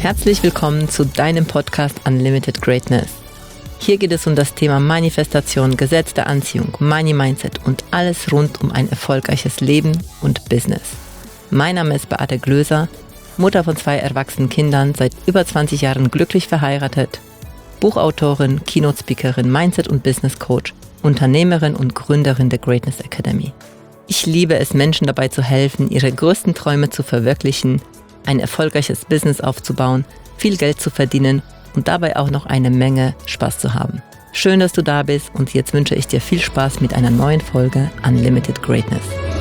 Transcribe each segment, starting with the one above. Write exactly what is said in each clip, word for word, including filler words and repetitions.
Herzlich willkommen zu deinem Podcast Unlimited Greatness. Hier geht es um das Thema Manifestation, Gesetz der Anziehung, Money Mindset und alles rund um ein erfolgreiches Leben und Business. Mein Name ist Beate Glöser, Mutter von zwei erwachsenen Kindern, seit über zwanzig Jahren glücklich verheiratet, Buchautorin, Keynote-Speakerin, Mindset- und Business-Coach, Unternehmerin und Gründerin der Greatness Academy. Ich liebe es, Menschen dabei zu helfen, ihre größten Träume zu verwirklichen, ein erfolgreiches Business aufzubauen, viel Geld zu verdienen und dabei auch noch eine Menge Spaß zu haben. Schön, dass du da bist und jetzt wünsche ich dir viel Spaß mit einer neuen Folge Unlimited Greatness.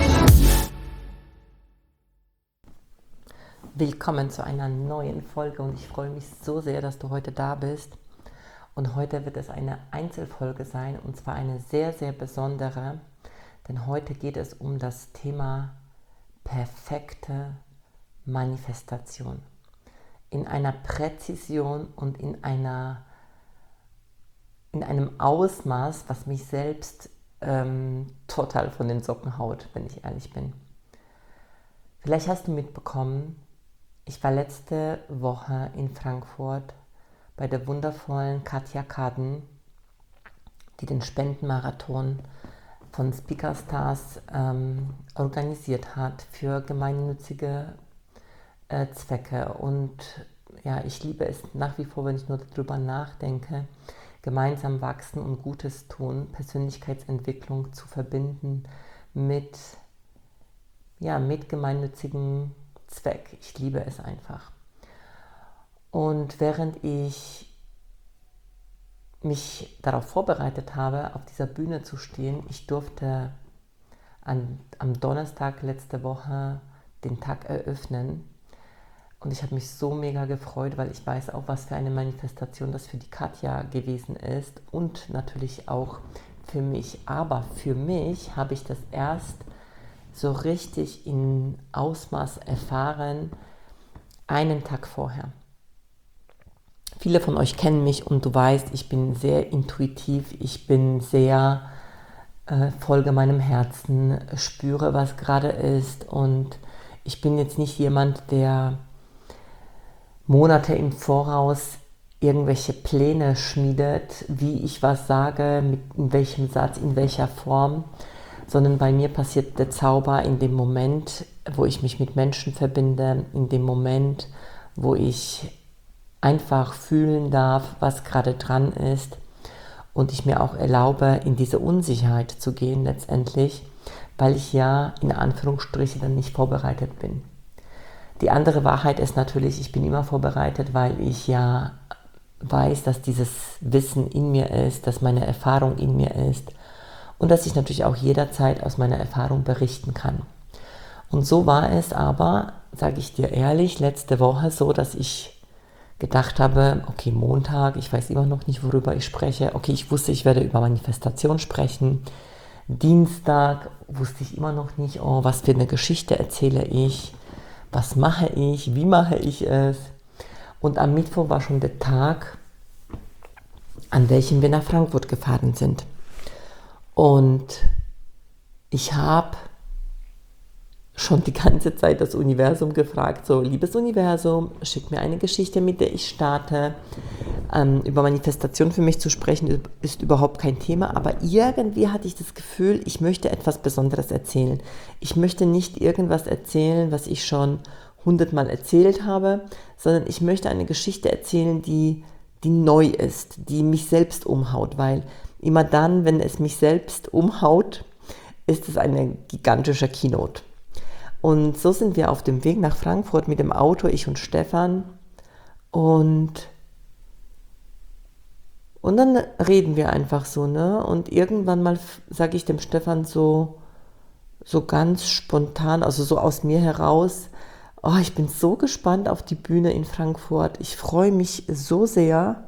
Willkommen zu einer neuen Folge und ich freue mich so sehr, dass du heute da bist. Und heute wird es eine Einzelfolge sein und zwar eine sehr, sehr besondere, denn heute geht es um das Thema perfekte Manifestation. In einer Präzision und in, einer, in einem Ausmaß, was mich selbst ähm, total von den Socken haut, wenn ich ehrlich bin. Vielleicht hast du mitbekommen, ich war letzte Woche in Frankfurt bei der wundervollen Katja Kaden, die den Spendenmarathon von Speaker Stars ähm, organisiert hat für gemeinnützige äh, Zwecke. Und ja, ich liebe es nach wie vor, wenn ich nur darüber nachdenke, gemeinsam wachsen und Gutes tun, Persönlichkeitsentwicklung zu verbinden mit, ja, mit gemeinnützigen Zweck. Ich liebe es einfach. Und während ich mich darauf vorbereitet habe, auf dieser Bühne zu stehen, ich durfte an, am Donnerstag letzte Woche den Tag eröffnen und ich habe mich so mega gefreut, weil ich weiß auch, was für eine Manifestation das für die Katja gewesen ist und natürlich auch für mich. Aber für mich habe ich das erst so richtig in Ausmaß erfahren, einen Tag vorher. Viele von euch kennen mich und du weißt, ich bin sehr intuitiv, ich bin sehr, äh, folge meinem Herzen, spüre, was gerade ist und ich bin jetzt nicht jemand, der Monate im Voraus irgendwelche Pläne schmiedet, wie ich was sage, mit in welchem Satz, in welcher Form, sondern bei mir passiert der Zauber in dem Moment, wo ich mich mit Menschen verbinde, in dem Moment, wo ich einfach fühlen darf, was gerade dran ist und ich mir auch erlaube, in diese Unsicherheit zu gehen letztendlich, weil ich ja in Anführungsstrichen dann nicht vorbereitet bin. Die andere Wahrheit ist natürlich, ich bin immer vorbereitet, weil ich ja weiß, dass dieses Wissen in mir ist, dass meine Erfahrung in mir ist und dass ich natürlich auch jederzeit aus meiner Erfahrung berichten kann. Und so war es aber, sage ich dir ehrlich, letzte Woche so, dass ich gedacht habe, okay, Montag, ich weiß immer noch nicht, worüber ich spreche. Okay, ich wusste, ich werde über Manifestation sprechen. Dienstag wusste ich immer noch nicht, oh, was für eine Geschichte erzähle ich, was mache ich, wie mache ich es. Und am Mittwoch war schon der Tag, an welchem wir nach Frankfurt gefahren sind. Und ich habe schon die ganze Zeit das Universum gefragt, so, liebes Universum, schick mir eine Geschichte, mit der ich starte. Ähm, über Manifestation für mich zu sprechen, ist überhaupt kein Thema, aber irgendwie hatte ich das Gefühl, ich möchte etwas Besonderes erzählen. Ich möchte nicht irgendwas erzählen, was ich schon hundertmal erzählt habe, sondern ich möchte eine Geschichte erzählen, die, die neu ist, die mich selbst umhaut, weil immer dann, wenn es mich selbst umhaut, ist es eine gigantische Keynote. Und so sind wir auf dem Weg nach Frankfurt mit dem Auto, ich und Stefan. Und, und dann reden wir einfach so, ne? Und irgendwann mal sage ich dem Stefan so, so ganz spontan, also so aus mir heraus, oh, ich bin so gespannt auf die Bühne in Frankfurt. Ich freue mich so sehr.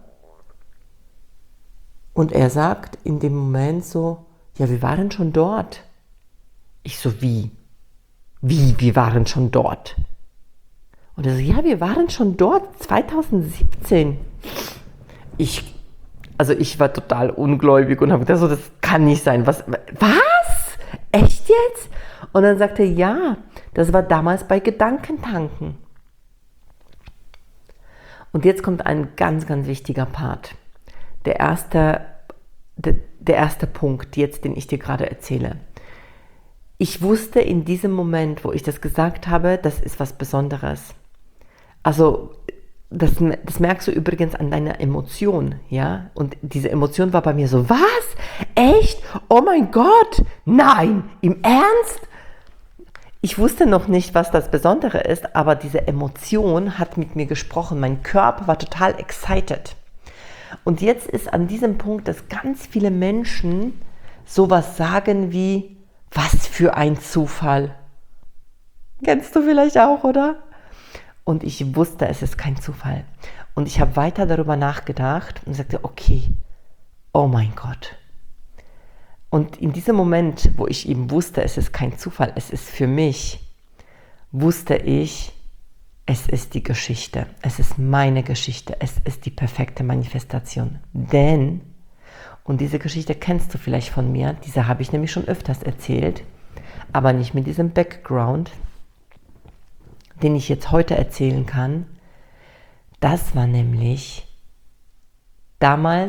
Und er sagt in dem Moment so, ja, wir waren schon dort. Ich so, wie? Wie, wir waren schon dort? Und er so, ja, wir waren schon dort, zwanzig siebzehn. Ich, also ich war total ungläubig und habe gedacht, so, das kann nicht sein. Was? Was? Echt jetzt? Und dann sagte er, ja, das war damals bei Gedankentanken. Und jetzt kommt ein ganz, ganz wichtiger Part. Der erste, der, der erste Punkt, jetzt, den ich dir gerade erzähle. Ich wusste in diesem Moment, wo ich das gesagt habe, das ist was Besonderes. Also das, das merkst du übrigens an deiner Emotion, ja? Und diese Emotion war bei mir so, was? Echt? Oh mein Gott! Nein! Im Ernst? Ich wusste noch nicht, was das Besondere ist, aber diese Emotion hat mit mir gesprochen. Mein Körper war total excited. Und jetzt ist an diesem Punkt, dass ganz viele Menschen sowas sagen wie, was für ein Zufall. Kennst du vielleicht auch, oder? Und ich wusste, es ist kein Zufall. Und ich habe weiter darüber nachgedacht und sagte, okay, oh mein Gott. Und in diesem Moment, wo ich eben wusste, es ist kein Zufall, es ist für mich, wusste ich, es ist die Geschichte, es ist meine Geschichte, es ist die perfekte Manifestation. Denn, und diese Geschichte kennst du vielleicht von mir, diese habe ich nämlich schon öfters erzählt, aber nicht mit diesem Background, den ich jetzt heute erzählen kann. Das war nämlich damals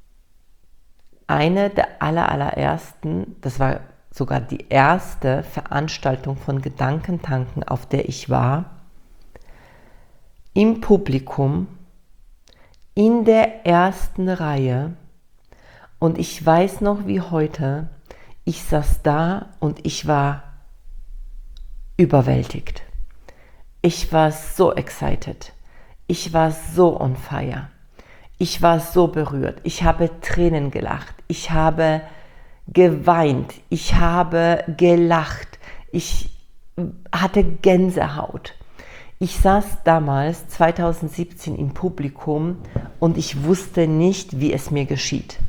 eine der aller, allerersten, das war sogar die erste Veranstaltung von Gedankentanken, auf der ich war, im Publikum, in der ersten Reihe. Und ich weiß noch wie heute, ich saß da und ich war überwältigt. Ich war so excited. Ich war so on fire. Ich war so berührt. Ich habe Tränen gelacht. Ich habe geweint. Ich habe gelacht. Ich hatte Gänsehaut. Ich saß damals, zwanzig siebzehn, im Publikum und ich wusste nicht, wie es mir geschieht.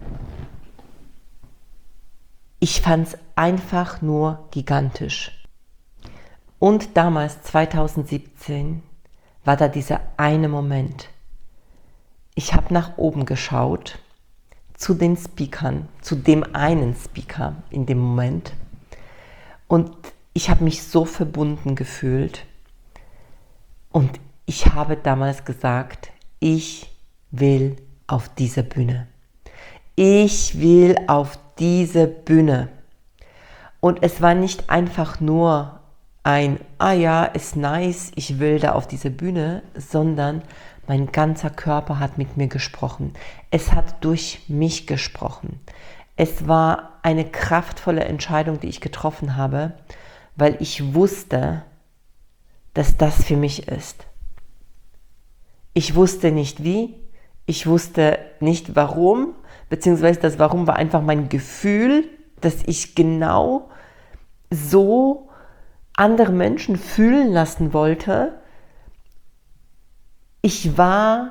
Ich fand es einfach nur gigantisch. Und damals, zwanzig siebzehn, war da dieser eine Moment. Ich habe nach oben geschaut, zu den Speakern, zu dem einen Speaker in dem Moment. Und ich habe mich so verbunden gefühlt. Und ich habe damals gesagt, ich will auf diese Bühne. Ich will auf diese Bühne. Und es war nicht einfach nur ein, ah ja, ist nice, ich will da auf diese Bühne, sondern mein ganzer Körper hat mit mir gesprochen. Es hat durch mich gesprochen. Es war eine kraftvolle Entscheidung, die ich getroffen habe, weil ich wusste, dass das für mich ist. Ich wusste nicht wie, ich wusste nicht warum, beziehungsweise das Warum war einfach mein Gefühl, dass ich genau so andere Menschen fühlen lassen wollte. Ich war,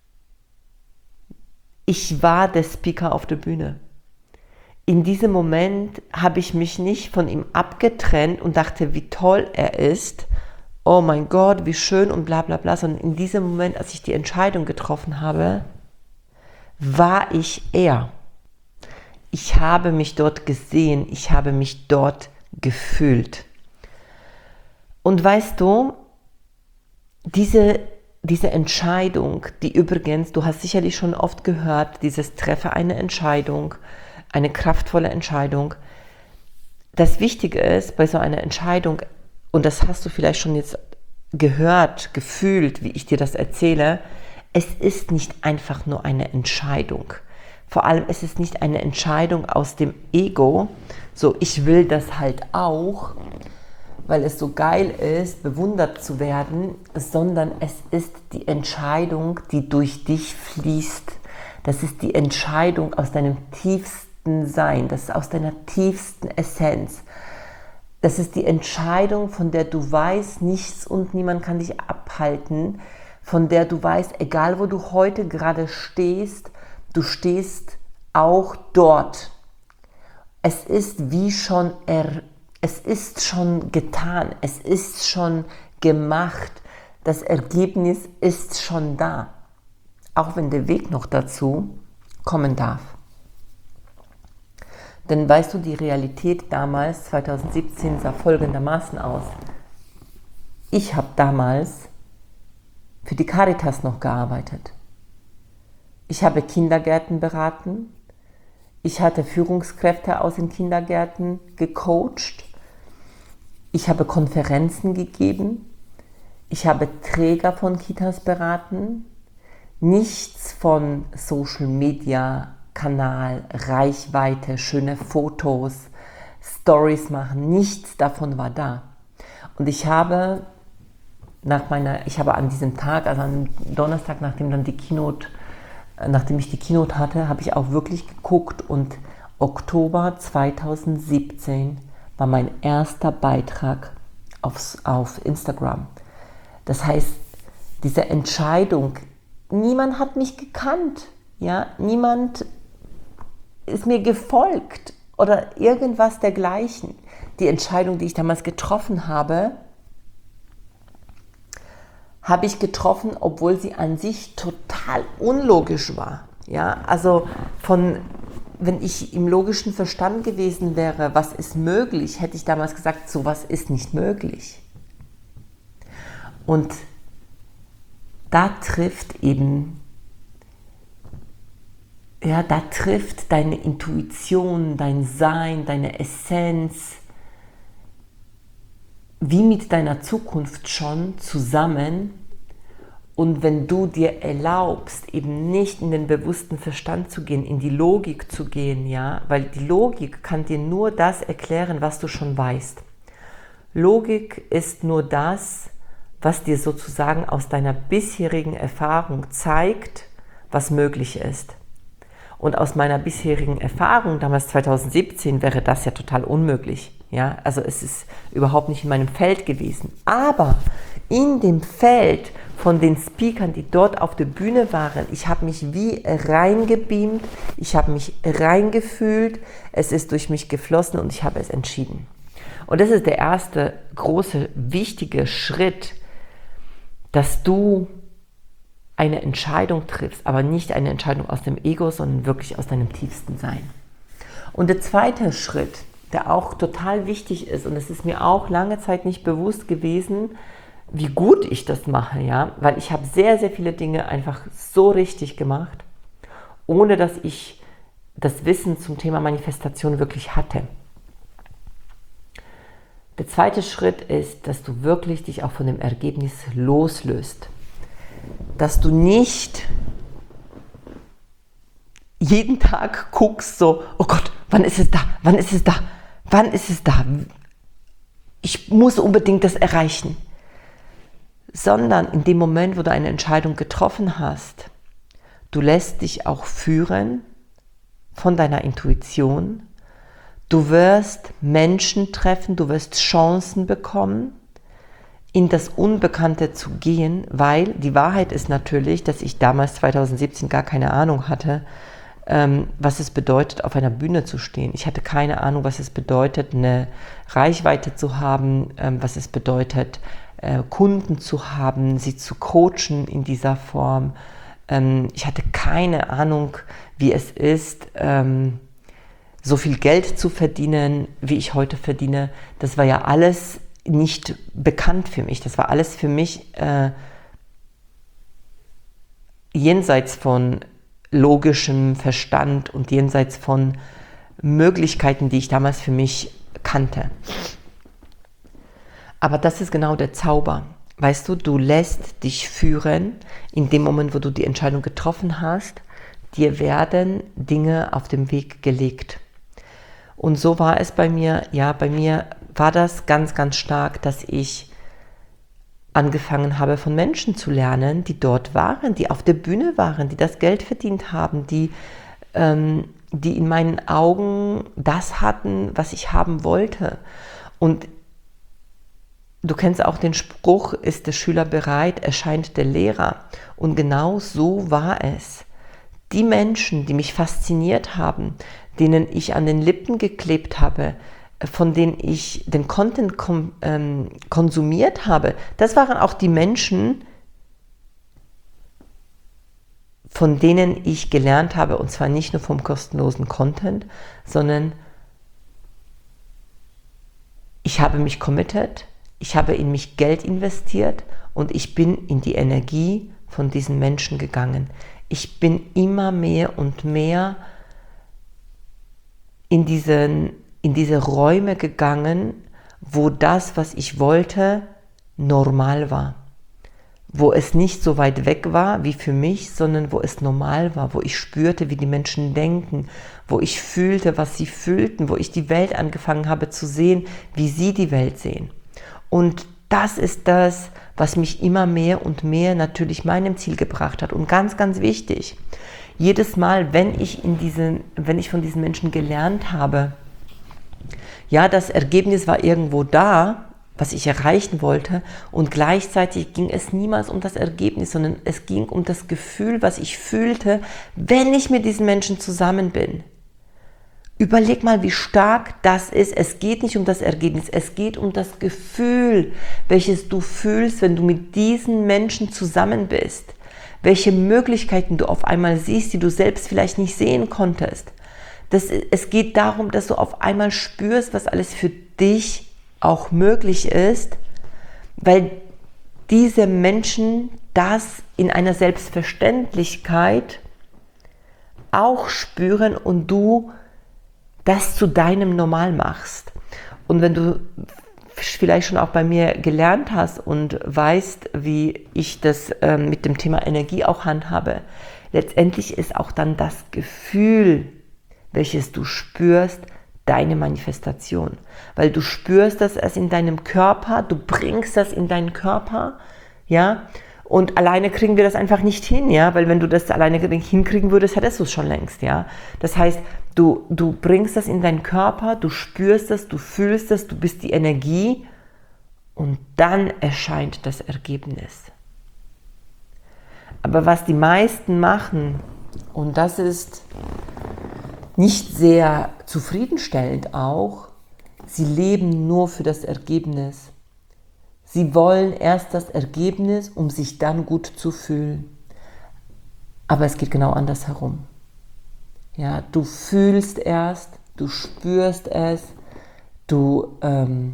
ich war der Speaker auf der Bühne. In diesem Moment habe ich mich nicht von ihm abgetrennt und dachte, wie toll er ist. Oh mein Gott, wie schön und bla bla bla. Sondern in diesem Moment, als ich die Entscheidung getroffen habe, war ich er. Ich habe mich dort gesehen, ich habe mich dort gefühlt. Und weißt du, diese Diese Entscheidung, die übrigens, du hast sicherlich schon oft gehört, dieses Treffe eine Entscheidung, eine kraftvolle Entscheidung. Das Wichtige ist bei so einer Entscheidung, und das hast du vielleicht schon jetzt gehört, gefühlt, wie ich dir das erzähle, es ist nicht einfach nur eine Entscheidung. Vor allem es ist nicht eine Entscheidung aus dem Ego, so ich will das halt auch, weil es so geil ist, bewundert zu werden, sondern es ist die Entscheidung, die durch dich fließt. Das ist die Entscheidung aus deinem tiefsten Sein, das ist aus deiner tiefsten Essenz. Das ist die Entscheidung, von der du weißt, nichts und niemand kann dich abhalten, von der du weißt, egal wo du heute gerade stehst, du stehst auch dort. Es ist wie schon er Es ist schon getan, es ist schon gemacht, das Ergebnis ist schon da, auch wenn der Weg noch dazu kommen darf. Denn weißt du, die Realität damals, zwanzig siebzehn, sah folgendermaßen aus. Ich habe damals für die Caritas noch gearbeitet. Ich habe Kindergärten beraten. Ich hatte Führungskräfte aus den Kindergärten gecoacht. Ich habe Konferenzen gegeben. Ich habe Träger von Kitas beraten. Nichts von Social Media, Kanal, Reichweite, schöne Fotos, Stories machen. Nichts davon war da. Und ich habe nach meiner, ich habe an diesem Tag, also am Donnerstag, nachdem dann die Keynote, nachdem ich die Keynote hatte, habe ich auch wirklich geguckt und Oktober zweitausendsiebzehn war mein erster Beitrag aufs, auf Instagram. Das heißt, diese Entscheidung, niemand hat mich gekannt, ja, niemand ist mir gefolgt oder irgendwas dergleichen. Die Entscheidung, die ich damals getroffen habe, habe ich getroffen, obwohl sie an sich total unlogisch war. Ja, also von, wenn ich im logischen Verstand gewesen wäre, was ist möglich, hätte ich damals gesagt, sowas ist nicht möglich. Und da trifft eben, ja, da trifft deine Intuition, dein Sein, deine Essenz, wie mit deiner Zukunft schon zusammen. Und wenn du dir erlaubst, eben nicht in den bewussten Verstand zu gehen, in die Logik zu gehen, ja, weil die Logik kann dir nur das erklären, was du schon weißt. Logik ist nur das, was dir sozusagen aus deiner bisherigen Erfahrung zeigt, was möglich ist. Und aus meiner bisherigen Erfahrung, damals zweitausendsiebzehn, wäre das ja total unmöglich. Ja, also es ist überhaupt nicht in meinem Feld gewesen. Aber in dem Feld von den Speakern, die dort auf der Bühne waren, ich habe mich wie reingebeamt, ich habe mich reingefühlt, es ist durch mich geflossen und ich habe es entschieden. Und das ist der erste große, wichtige Schritt, dass du eine Entscheidung triffst, aber nicht eine Entscheidung aus dem Ego, sondern wirklich aus deinem tiefsten Sein. Und der zweite Schritt, der auch total wichtig ist, und es ist mir auch lange Zeit nicht bewusst gewesen, wie gut ich das mache, ja, weil ich habe sehr, sehr viele Dinge einfach so richtig gemacht, ohne dass ich das Wissen zum Thema Manifestation wirklich hatte. Der zweite Schritt ist, dass du wirklich dich auch von dem Ergebnis loslöst. Dass du nicht jeden Tag guckst so, oh Gott, wann ist es da, wann ist es da, wann ist es da, ich muss unbedingt das erreichen. Sondern in dem Moment, wo du eine Entscheidung getroffen hast, du lässt dich auch führen von deiner Intuition, du wirst Menschen treffen, du wirst Chancen bekommen, in das Unbekannte zu gehen, weil die Wahrheit ist natürlich, dass ich damals zweitausendsiebzehn gar keine Ahnung hatte, ähm, was es bedeutet, auf einer Bühne zu stehen. Ich hatte keine Ahnung, was es bedeutet, eine Reichweite zu haben, ähm, was es bedeutet, äh, Kunden zu haben, sie zu coachen in dieser Form. Ähm, ich hatte keine Ahnung, wie es ist, ähm, so viel Geld zu verdienen, wie ich heute verdiene. Das war ja alles nicht bekannt für mich. Das war alles für mich äh, jenseits von logischem Verstand und jenseits von Möglichkeiten, die ich damals für mich kannte. Aber das ist genau der Zauber. Weißt du, du lässt dich führen in dem Moment, wo du die Entscheidung getroffen hast. Dir werden Dinge auf dem Weg gelegt. Und so war es bei mir. Ja, bei mir war das ganz, ganz stark, dass ich angefangen habe, von Menschen zu lernen, die dort waren, die auf der Bühne waren, die das Geld verdient haben, die, ähm, die in meinen Augen das hatten, was ich haben wollte. Und du kennst auch den Spruch, ist der Schüler bereit, erscheint der Lehrer. Und genau so war es. Die Menschen, die mich fasziniert haben, denen ich an den Lippen geklebt habe, von denen ich den Content kom- ähm, konsumiert habe, das waren auch die Menschen, von denen ich gelernt habe, und zwar nicht nur vom kostenlosen Content, sondern ich habe mich committed, ich habe in mich Geld investiert und ich bin in die Energie von diesen Menschen gegangen. Ich bin immer mehr und mehr in, diesen, in diese Räume gegangen, wo das, was ich wollte, normal war. Wo es nicht so weit weg war wie für mich, sondern wo es normal war, wo ich spürte, wie die Menschen denken, wo ich fühlte, was sie fühlten, wo ich die Welt angefangen habe zu sehen, wie sie die Welt sehen. Und das ist das, was mich immer mehr und mehr natürlich meinem Ziel gebracht hat. Und ganz, ganz wichtig, jedes Mal, wenn ich, in diesen, wenn ich von diesen Menschen gelernt habe, ja, das Ergebnis war irgendwo da, was ich erreichen wollte, und gleichzeitig ging es niemals um das Ergebnis, sondern es ging um das Gefühl, was ich fühlte, wenn ich mit diesen Menschen zusammen bin. Überleg mal, wie stark das ist. Es geht nicht um das Ergebnis, es geht um das Gefühl, welches du fühlst, wenn du mit diesen Menschen zusammen bist. Welche Möglichkeiten du auf einmal siehst, die du selbst vielleicht nicht sehen konntest. Das, es geht darum, dass du auf einmal spürst, was alles für dich auch möglich ist, weil diese Menschen das in einer Selbstverständlichkeit auch spüren und du das zu deinem Normal machst. Und wenn du vielleicht schon auch bei mir gelernt hast und weißt, wie ich das äh, mit dem Thema Energie auch handhabe, letztendlich ist auch dann das Gefühl, welches du spürst, deine Manifestation. Weil du spürst das erst in deinem Körper, du bringst das in deinen Körper, ja, und alleine kriegen wir das einfach nicht hin, ja, weil wenn du das alleine hinkriegen würdest, hättest du es schon längst, ja. Das heißt, du, du bringst das in deinen Körper, du spürst das, du fühlst das, du bist die Energie und dann erscheint das Ergebnis. Aber was die meisten machen, und das ist nicht sehr zufriedenstellend auch, sie leben nur für das Ergebnis. Sie wollen erst das Ergebnis, um sich dann gut zu fühlen. Aber es geht genau andersherum. Ja, du fühlst erst, du spürst es, du, ähm,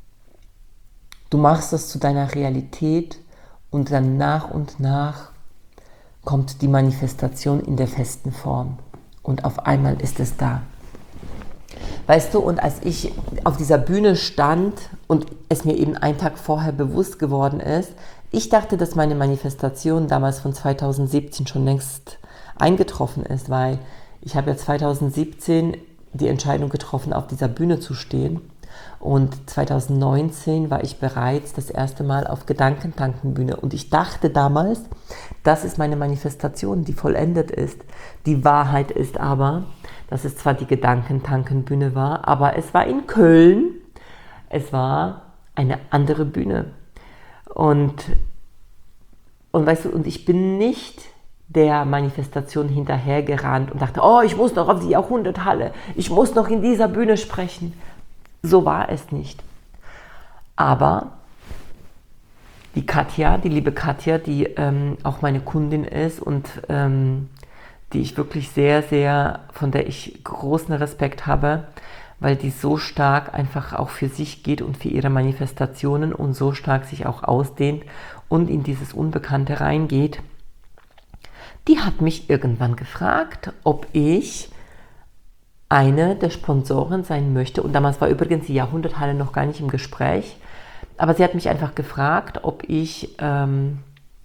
du machst das zu deiner Realität und dann nach und nach kommt die Manifestation in der festen Form. Und auf einmal ist es da. Weißt du, und als ich auf dieser Bühne stand und es mir eben einen Tag vorher bewusst geworden ist, ich dachte, dass meine Manifestation damals von zweitausendsiebzehn schon längst eingetroffen ist, weil ich habe ja zweitausendsiebzehn die Entscheidung getroffen, auf dieser Bühne zu stehen. Und zweitausendneunzehn war ich bereits das erste Mal auf Gedankentankenbühne. Und ich dachte damals, das ist meine Manifestation, die vollendet ist. Die Wahrheit ist aber, dass es zwar die Gedankentankenbühne war, aber es war in Köln. Es war eine andere Bühne. Und, und weißt du, und ich bin nicht der Manifestation hinterhergerannt und dachte, oh, ich muss noch auf die Jahrhunderthalle, ich muss noch in dieser Bühne sprechen. So war es nicht. Aber die Katja, die liebe Katja, die ähm, auch meine Kundin ist und ähm, die ich wirklich sehr, sehr, von der ich großen Respekt habe, weil die so stark einfach auch für sich geht und für ihre Manifestationen und so stark sich auch ausdehnt und in dieses Unbekannte reingeht, die hat mich irgendwann gefragt, ob ich eine der Sponsoren sein möchte. Und damals war übrigens die Jahrhunderthalle noch gar nicht im Gespräch. Aber sie hat mich einfach gefragt, ob ich ähm,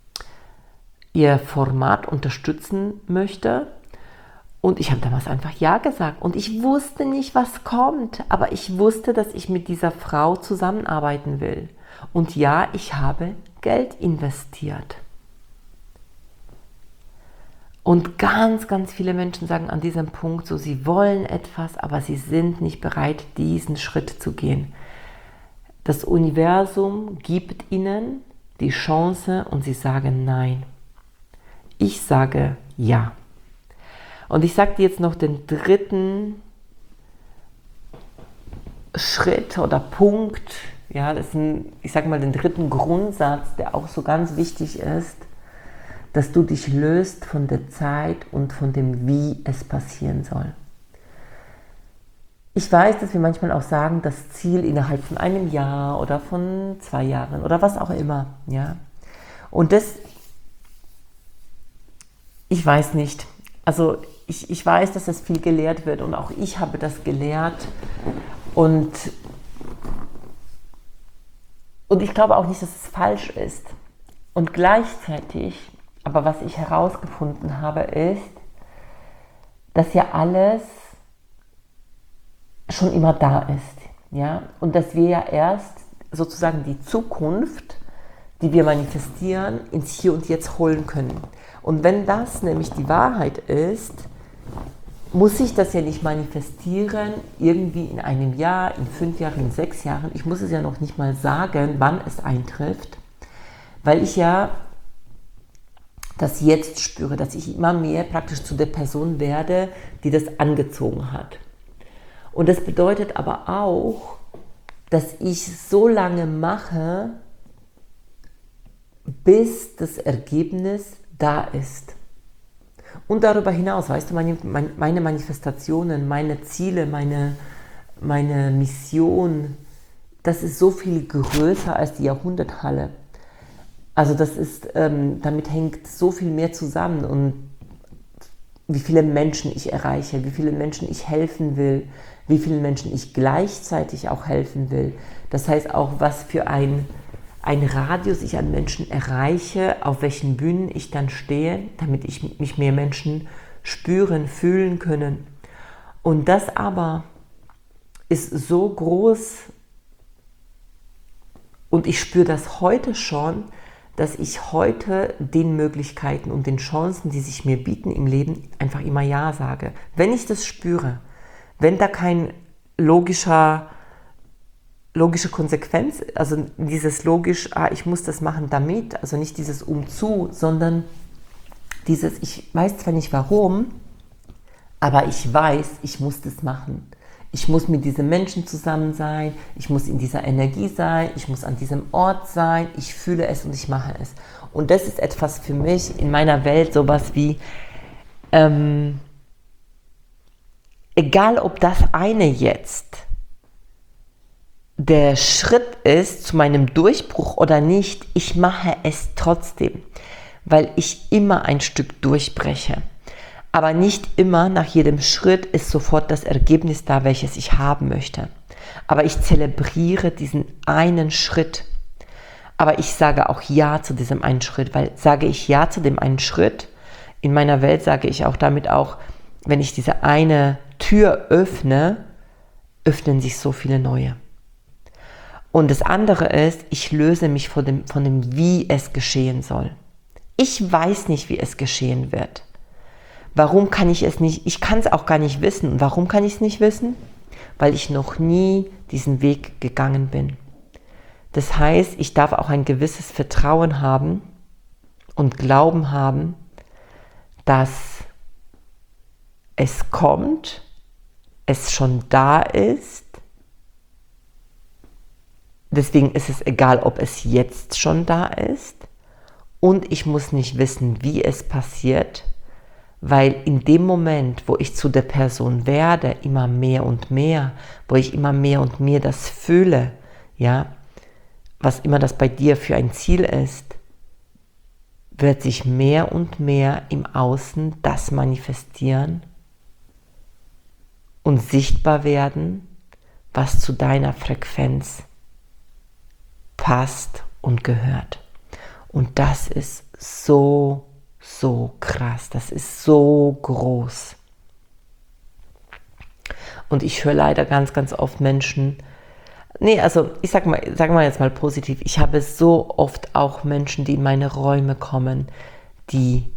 ihr Format unterstützen möchte. Und ich habe damals einfach ja gesagt. Und ich wusste nicht, was kommt. Aber ich wusste, dass ich mit dieser Frau zusammenarbeiten will. Und ja, ich habe Geld investiert. Und ganz, ganz viele Menschen sagen an diesem Punkt so, sie wollen etwas, aber sie sind nicht bereit, diesen Schritt zu gehen. Das Universum gibt ihnen die Chance und sie sagen nein. Ich sage ja. Und ich sage dir jetzt noch den dritten Schritt oder Punkt, ja, das ist ein, ich sage mal den dritten Grundsatz, der auch so ganz wichtig ist, dass du dich löst von der Zeit und von dem, wie es passieren soll. Ich weiß, dass wir manchmal auch sagen, das Ziel innerhalb von einem Jahr oder von zwei Jahren oder was auch immer. Ja? Und das, ich weiß nicht, also ich, ich weiß, dass das viel gelehrt wird und auch ich habe das gelehrt und, und ich glaube auch nicht, dass es falsch ist. Und gleichzeitig, aber was ich herausgefunden habe, ist, dass ja alles schon immer da ist, ja, und dass wir ja erst sozusagen die Zukunft, die wir manifestieren, ins Hier und Jetzt holen können. Und wenn das nämlich die Wahrheit ist, muss ich das ja nicht manifestieren, irgendwie in einem Jahr, in fünf Jahren, in sechs Jahren. Ich muss es ja noch nicht mal sagen, wann es eintrifft, weil ich ja das jetzt spüre, dass ich immer mehr praktisch zu der Person werde, die das angezogen hat. Und das bedeutet aber auch, dass ich so lange mache, bis das Ergebnis da ist. Und darüber hinaus, weißt du, meine, meine Manifestationen, meine Ziele, meine, meine Mission, das ist so viel größer als die Jahrhunderthalle. Also das ist, ähm, damit hängt so viel mehr zusammen und wie viele Menschen ich erreiche, wie viele Menschen ich helfen will, wie vielen Menschen ich gleichzeitig auch helfen will. Das heißt auch, was für ein ein Radius ich an Menschen erreiche, auf welchen Bühnen ich dann stehe, damit ich mich mehr Menschen spüren, fühlen können. Und das aber ist so groß und ich spüre das heute schon, dass ich heute den Möglichkeiten und den Chancen, die sich mir bieten im Leben, einfach immer Ja sage. Wenn ich das spüre, wenn da kein logischer logische Konsequenz, also dieses logisch, ah, ich muss das machen damit, also nicht dieses umzu, sondern dieses, ich weiß zwar nicht warum, aber ich weiß, ich muss das machen. Ich muss mit diesen Menschen zusammen sein, ich muss in dieser Energie sein, ich muss an diesem Ort sein, ich fühle es und ich mache es. Und das ist etwas für mich in meiner Welt, sowas wie, ähm, egal ob das eine jetzt der Schritt ist zu meinem Durchbruch oder nicht, ich mache es trotzdem, weil ich immer ein Stück durchbreche. Aber nicht immer nach jedem Schritt ist sofort das Ergebnis da, welches ich haben möchte. Aber ich zelebriere diesen einen Schritt. Aber ich sage auch Ja zu diesem einen Schritt, weil sage ich Ja zu dem einen Schritt, in meiner Welt sage ich auch damit auch, wenn ich diese eine Tür öffne, öffnen sich so viele neue. Und das andere ist, ich löse mich von dem, von dem, wie es geschehen soll. Ich weiß nicht, wie es geschehen wird. Warum kann ich es nicht? Ich kann es auch gar nicht wissen. Und warum kann ich es nicht wissen? Weil ich noch nie diesen Weg gegangen bin. Das heißt, ich darf auch ein gewisses Vertrauen haben und Glauben haben, dass es kommt, es schon da ist. Deswegen ist es egal, ob es jetzt schon da ist und ich muss nicht wissen, wie es passiert, weil in dem Moment, wo ich zu der Person werde, immer mehr und mehr, wo ich immer mehr und mehr das fühle, ja, was immer das bei dir für ein Ziel ist, wird sich mehr und mehr im Außen das manifestieren und sichtbar werden, was zu deiner Frequenz passt und gehört. Und das ist so, so krass. Das ist so groß. Und ich höre leider ganz, ganz oft Menschen, nee, also ich sag mal, sagen wir jetzt mal positiv, ich habe so oft auch Menschen, die in meine Räume kommen, die,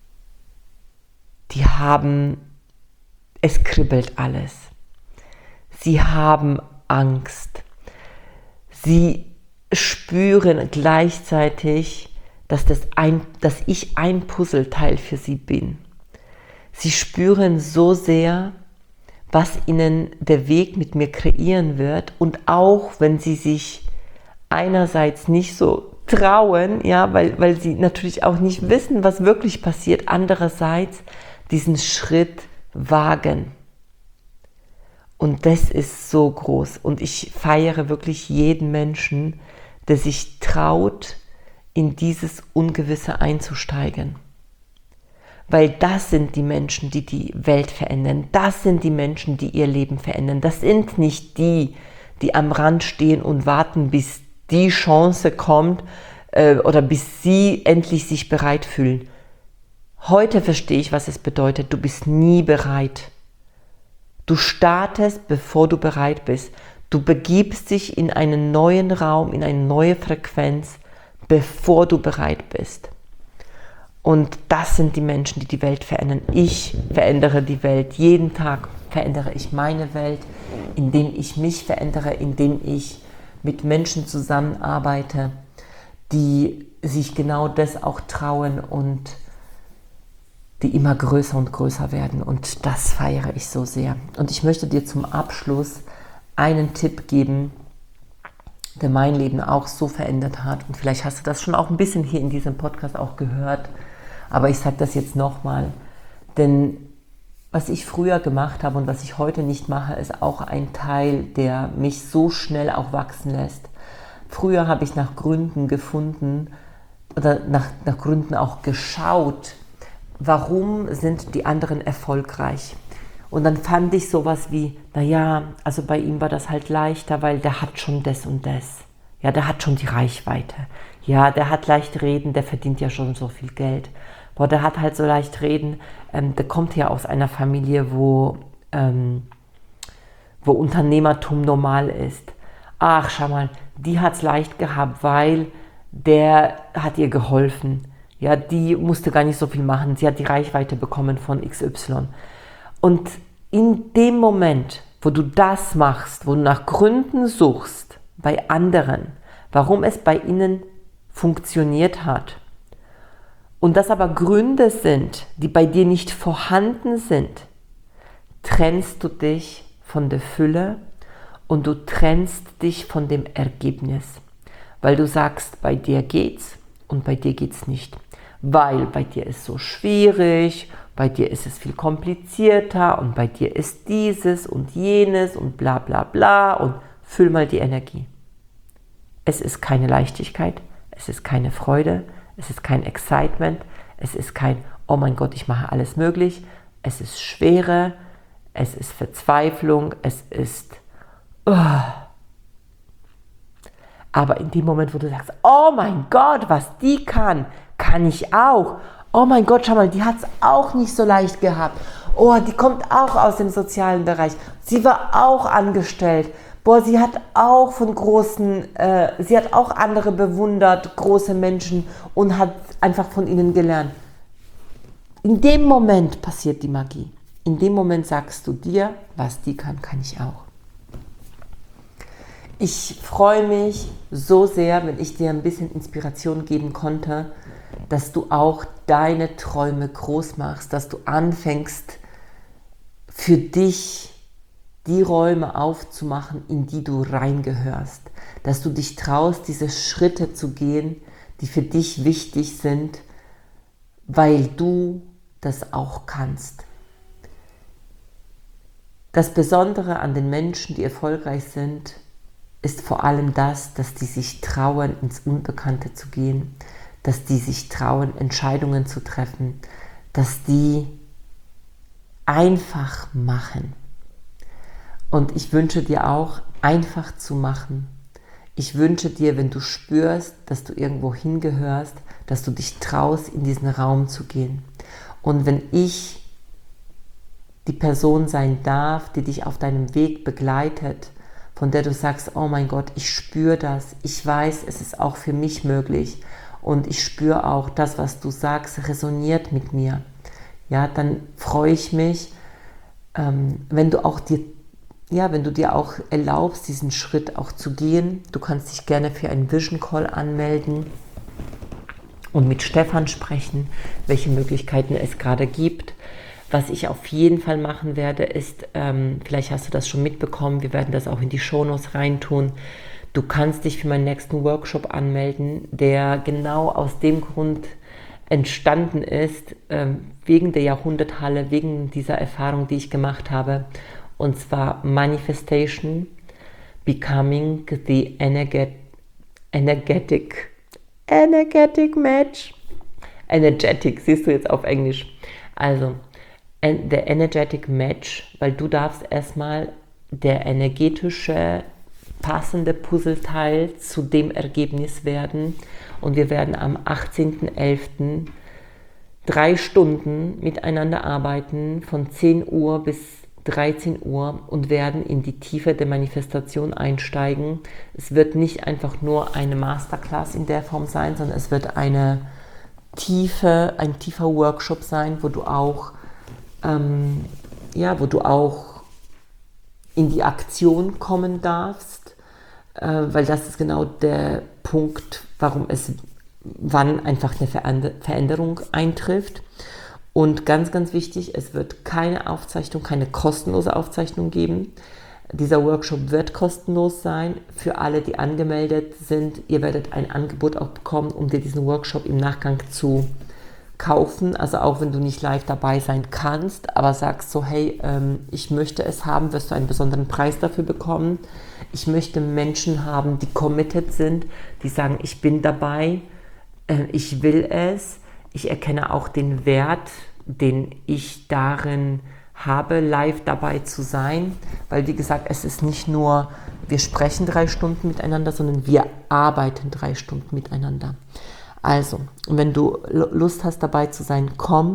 die haben, es kribbelt alles. Sie haben Angst. Sie spüren gleichzeitig, dass, das ein, dass ich ein Puzzleteil für sie bin. Sie spüren so sehr, was ihnen der Weg mit mir kreieren wird und auch wenn sie sich einerseits nicht so trauen, ja, weil, weil sie natürlich auch nicht wissen, was wirklich passiert, andererseits diesen Schritt wagen. Und das ist so groß und ich feiere wirklich jeden Menschen, der sich traut, in dieses Ungewisse einzusteigen. Weil das sind die Menschen, die die Welt verändern. Das sind die Menschen, die ihr Leben verändern. Das sind nicht die, die am Rand stehen und warten, bis die Chance kommt äh, oder bis sie endlich sich bereit fühlen. Heute verstehe ich, was es bedeutet. Du bist nie bereit. Du startest, bevor du bereit bist. Du begibst dich in einen neuen Raum, in eine neue Frequenz, bevor du bereit bist. Und das sind die Menschen, die die Welt verändern. Ich verändere die Welt. Jeden Tag verändere ich meine Welt, indem ich mich verändere, indem ich mit Menschen zusammenarbeite, die sich genau das auch trauen und die immer größer und größer werden. Und das feiere ich so sehr. Und ich möchte dir zum Abschluss einen Tipp geben, der mein Leben auch so verändert hat. Und vielleicht hast du das schon auch ein bisschen hier in diesem Podcast auch gehört. Aber ich sage das jetzt nochmal, denn was ich früher gemacht habe und was ich heute nicht mache, ist auch ein Teil, der mich so schnell auch wachsen lässt. Früher habe ich nach Gründen gefunden oder nach, nach Gründen auch geschaut, warum sind die anderen erfolgreich? Und dann fand ich sowas wie, naja, also bei ihm war das halt leichter, weil der hat schon das und das. Ja, der hat schon die Reichweite. Ja, der hat leicht reden, der verdient ja schon so viel Geld. Boah, der hat halt so leicht reden, ähm, der kommt ja aus einer Familie, wo, ähm, wo Unternehmertum normal ist. Ach, schau mal, die hat es leicht gehabt, weil der hat ihr geholfen. Ja, die musste gar nicht so viel machen. Sie hat die Reichweite bekommen von X Y. Und in dem Moment, wo du das machst, wo du nach Gründen suchst bei anderen, warum es bei ihnen funktioniert hat, und das aber Gründe sind, die bei dir nicht vorhanden sind, trennst du dich von der Fülle und du trennst dich von dem Ergebnis. Weil du sagst, bei dir geht's und bei dir geht's nicht. Weil bei dir ist so schwierig, bei dir ist es viel komplizierter und bei dir ist dieses und jenes und bla bla bla und füll mal die Energie. Es ist keine Leichtigkeit, es ist keine Freude, es ist kein Excitement, es ist kein, oh mein Gott, ich mache alles möglich, es ist Schwere, es ist Verzweiflung, es ist... Oh. Aber in dem Moment, wo du sagst, oh mein Gott, was die kann, kann ich auch. Oh mein Gott, schau mal, die hat es auch nicht so leicht gehabt. Oh, die kommt auch aus dem sozialen Bereich. Sie war auch angestellt. Boah, sie hat auch von großen, äh, sie hat auch andere bewundert, große Menschen, und hat einfach von ihnen gelernt. In dem Moment passiert die Magie. In dem Moment sagst du dir, was die kann, kann ich auch. Ich freue mich so sehr, wenn ich dir ein bisschen Inspiration geben konnte, dass du auch deine Träume groß machst, dass du anfängst, für dich die Räume aufzumachen, in die du reingehörst, dass du dich traust, diese Schritte zu gehen, die für dich wichtig sind, weil du das auch kannst. Das Besondere an den Menschen, die erfolgreich sind, ist vor allem das, dass die sich trauen, ins Unbekannte zu gehen, dass die sich trauen, Entscheidungen zu treffen, dass die einfach machen. Und ich wünsche dir auch, einfach zu machen. Ich wünsche dir, wenn du spürst, dass du irgendwo hingehörst, dass du dich traust, in diesen Raum zu gehen. Und wenn ich die Person sein darf, die dich auf deinem Weg begleitet, von der du sagst, oh mein Gott, ich spüre das, ich weiß, es ist auch für mich möglich und ich spüre auch, das, was du sagst, resoniert mit mir. Ja, dann freue ich mich, ähm, wenn du auch dir Ja, wenn du dir auch erlaubst, diesen Schritt auch zu gehen. Du kannst dich gerne für einen Vision Call anmelden und mit Stefan sprechen, welche Möglichkeiten es gerade gibt. Was ich auf jeden Fall machen werde, ist, ähm, vielleicht hast du das schon mitbekommen, wir werden das auch in die Shownotes reintun. Du kannst dich für meinen nächsten Workshop anmelden, der genau aus dem Grund entstanden ist, ähm, wegen der Jahrhunderthalle, wegen dieser Erfahrung, die ich gemacht habe. Und zwar Manifestation, Becoming the Energet- Energetic, Energetic Match. Energetic, siehst du jetzt auf Englisch. Also, der Energetic Match, weil du darfst erstmal der energetische, passende Puzzleteil zu dem Ergebnis werden. Und wir werden am achtzehnten elften drei Stunden miteinander arbeiten, von zehn Uhr bis dreizehn Uhr und werden in die Tiefe der Manifestation einsteigen. Es wird nicht einfach nur eine Masterclass in der Form sein, sondern es wird eine tiefe, ein tiefer Workshop sein, wo du auch, ähm, ja, wo du auch in die Aktion kommen darfst, äh, weil das ist genau der Punkt, warum es, wann einfach eine Veränderung eintrifft. Und ganz, ganz wichtig, es wird keine Aufzeichnung, keine kostenlose Aufzeichnung geben. Dieser Workshop wird kostenlos sein für alle, die angemeldet sind. Ihr werdet ein Angebot auch bekommen, um dir diesen Workshop im Nachgang zu kaufen. Also auch wenn du nicht live dabei sein kannst, aber sagst so, hey, ähm, ich möchte es haben, wirst du einen besonderen Preis dafür bekommen. Ich möchte Menschen haben, die committed sind, die sagen, ich bin dabei, äh, ich will es. Ich erkenne auch den Wert, den ich darin habe, live dabei zu sein, weil wie gesagt, es ist nicht nur, wir sprechen drei Stunden miteinander, sondern wir arbeiten drei Stunden miteinander. Also, wenn du Lust hast, dabei zu sein, komm,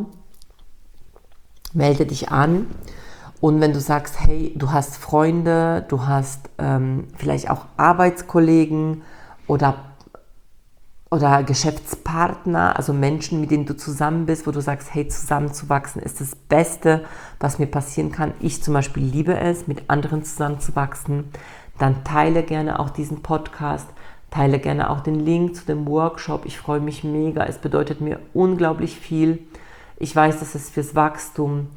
melde dich an. Und wenn du sagst, hey, du hast Freunde, du hast ähm, vielleicht auch Arbeitskollegen oder oder Geschäftspartner, also Menschen, mit denen du zusammen bist, wo du sagst, hey, zusammenzuwachsen ist das Beste, was mir passieren kann. Ich zum Beispiel liebe es, mit anderen zusammenzuwachsen. Dann teile gerne auch diesen Podcast, teile gerne auch den Link zu dem Workshop. Ich freue mich mega, es bedeutet mir unglaublich viel. Ich weiß, dass es fürs Wachstum,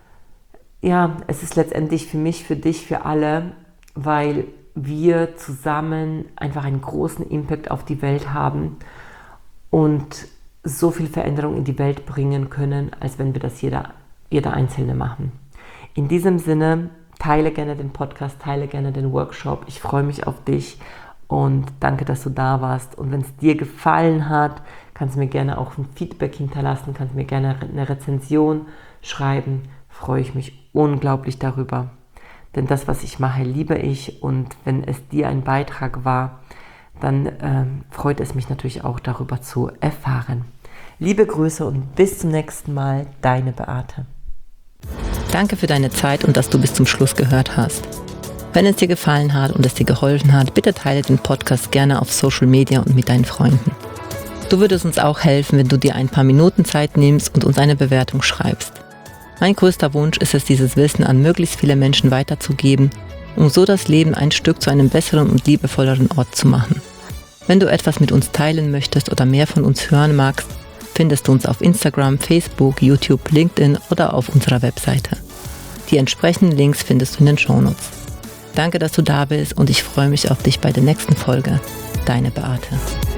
ja, es ist letztendlich für mich, für dich, für alle, weil wir zusammen einfach einen großen Impact auf die Welt haben und so viel Veränderung in die Welt bringen können, als wenn wir das jeder, jeder Einzelne machen. In diesem Sinne, teile gerne den Podcast, teile gerne den Workshop. Ich freue mich auf dich und danke, dass du da warst. Und wenn es dir gefallen hat, kannst du mir gerne auch ein Feedback hinterlassen, kannst mir gerne eine Rezension schreiben. Freue ich mich unglaublich darüber. Denn das, was ich mache, liebe ich. Und wenn es dir ein Beitrag war, dann ähm, freut es mich natürlich auch, darüber zu erfahren. Liebe Grüße und bis zum nächsten Mal, deine Beate. Danke für deine Zeit und dass du bis zum Schluss gehört hast. Wenn es dir gefallen hat und es dir geholfen hat, bitte teile den Podcast gerne auf Social Media und mit deinen Freunden. Du würdest uns auch helfen, wenn du dir ein paar Minuten Zeit nimmst und uns eine Bewertung schreibst. Mein größter Wunsch ist es, dieses Wissen an möglichst viele Menschen weiterzugeben, um so das Leben ein Stück zu einem besseren und liebevolleren Ort zu machen. Wenn du etwas mit uns teilen möchtest oder mehr von uns hören magst, findest du uns auf Instagram, Facebook, YouTube, LinkedIn oder auf unserer Webseite. Die entsprechenden Links findest du in den Shownotes. Danke, dass du da bist und ich freue mich auf dich bei der nächsten Folge. Deine Beate.